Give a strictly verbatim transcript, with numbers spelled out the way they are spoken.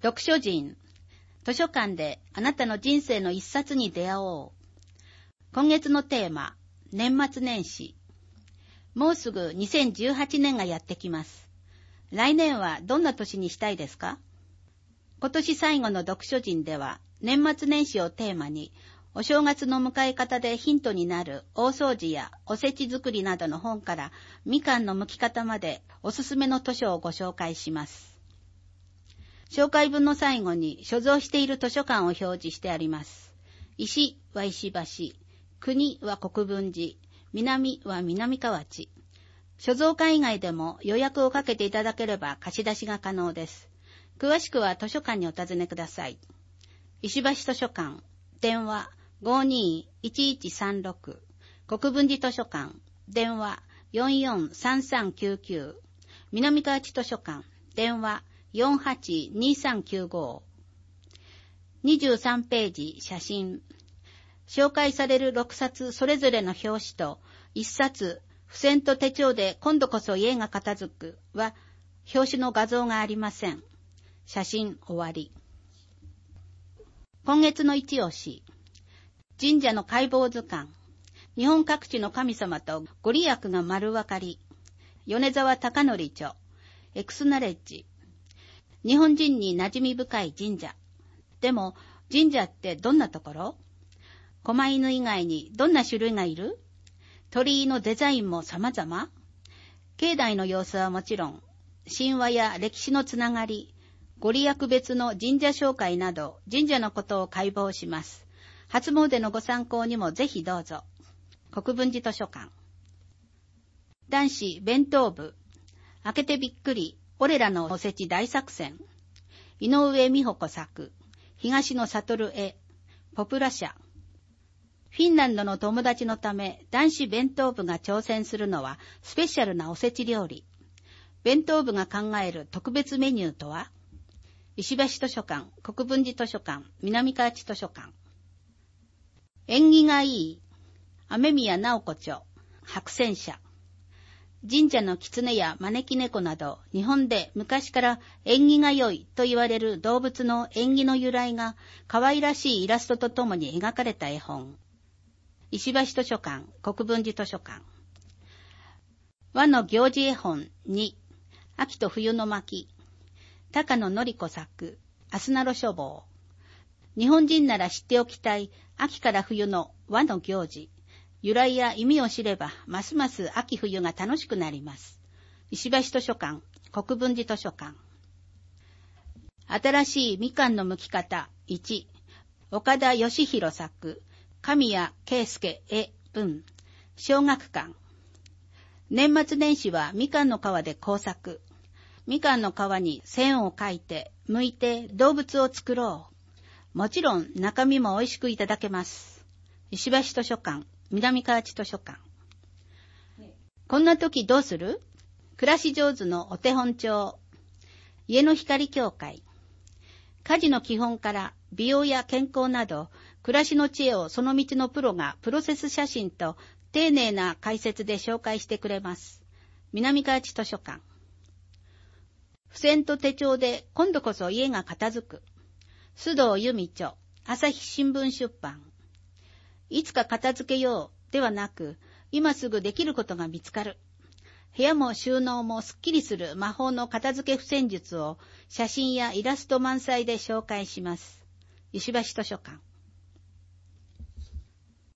読書人、図書館であなたの人生の一冊に出会おう。今月のテーマ、年末年始。もうすぐにせんじゅうはちねんがやってきます。来年はどんな年にしたいですか？今年最後の読書人では、年末年始をテーマに、お正月の迎え方でヒントになる大掃除やおせち作りなどの本から、みかんの剥き方までおすすめの図書をご紹介します。紹介文の最後に所蔵している図書館を表示してあります。石は石橋、国は国分寺、南は南河内。所蔵館以外でも予約をかけていただければ貸し出しが可能です。詳しくは図書館にお尋ねください。石橋図書館、電話 ごーにーいちいちさんろく、国分寺図書館、電話 よんよんさんさんきゅうきゅう、南河内図書館、電話よんはちにさんきゅうご。にじゅうさんページ写真。紹介されるろくさつそれぞれの表紙といっさつ付箋と手帳で今度こそ家が片付くは表紙の画像がありません。写真終わり。今月の一押し。神社の解剖図鑑。日本各地の神様とご利益が丸分かり。米沢貴則著。エクスナレッジ。日本人に馴染み深い神社。でも神社ってどんなところ？狛犬以外にどんな種類がいる？鳥居のデザインも様々？境内の様子はもちろん、神話や歴史のつながり、ご利益別の神社紹介など神社のことを解剖します。初詣のご参考にもぜひどうぞ。国分寺図書館。男子弁当部。開けてびっくり。俺らのおせち大作戦。井上美穂子作。東野悟絵。ポプラ社。フィンランドの友達のため男子弁当部が挑戦するのはスペシャルなおせち料理。弁当部が考える特別メニューとは？石橋図書館、国分寺図書館、南河内図書館。縁起がいい。雨宮直子著。白泉社。神社の狐や招き猫など日本で昔から縁起が良いと言われる動物の縁起の由来が可愛らしいイラストとともに描かれた絵本。石橋図書館、国分寺図書館。和の行事絵本に、秋と冬の巻。高野典子作、アスナロ書房。日本人なら知っておきたい秋から冬の和の行事。由来や意味を知れば、ますます秋冬が楽しくなります。石橋図書館、国分寺図書館。新しいみかんの剥き方いち、岡田義弘作、神谷圭介絵文、小学館。年末年始はみかんの皮で工作。みかんの皮に線を描いて、剥いて動物を作ろう。もちろん中身も美味しくいただけます。石橋図書館、南河内図書館。こんな時どうする？暮らし上手のお手本帳。家の光協会。家事の基本から美容や健康など、暮らしの知恵をその道のプロがプロセス写真と丁寧な解説で紹介してくれます。南河内図書館。付箋と手帳で今度こそ家が片付く。須藤由美著。朝日新聞出版。いつか片付けようではなく、今すぐできることが見つかる。部屋も収納もすっきりする魔法の片付け付箋術を写真やイラスト満載で紹介します。石橋図書館。